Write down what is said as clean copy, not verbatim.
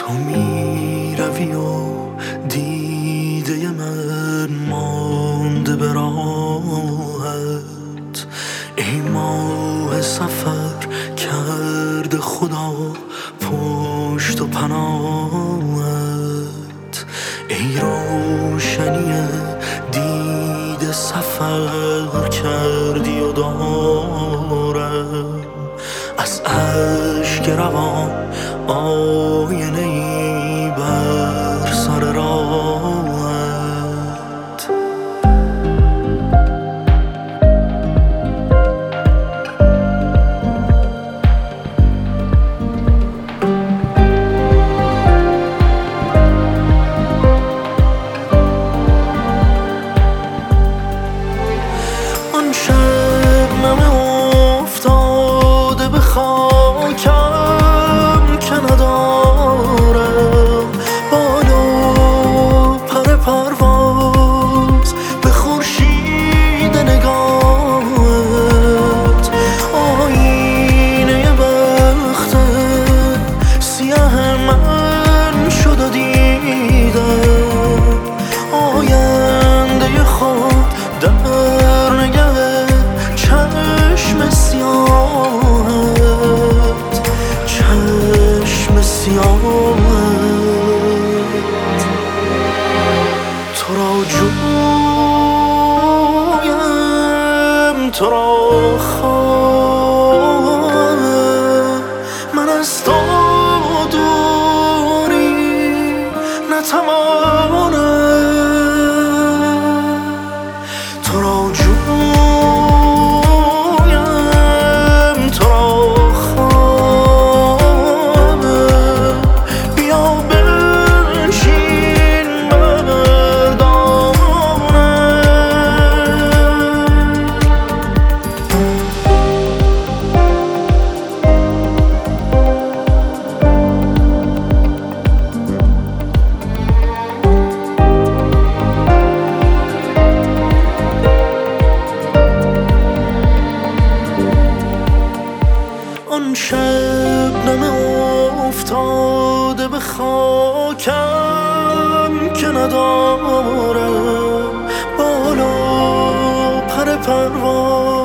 تو می روی و دیده من مانده به راهت. ای ماه سفر کرده خدا پشت و پناهت. ای روشنی دیده سفر کردی و دارم از اشک روان آینه ای بر سر راهت. آن شبنم افتاده به خاکم که ندارم بال و پر پرواز به خورشید نگاهت. آینه بخت سیاه من شد و دیدم آینده خود در نگه چشم سیاهت، چشم سیاهت. تو را جویم، تو را خواهم، من از تو دوری نتوانم. تو را جویم، تو را خواهم، بیا بنشین بر دامنم. آن شبنم افتاده به خاکم که ندارم بال و پر پرواز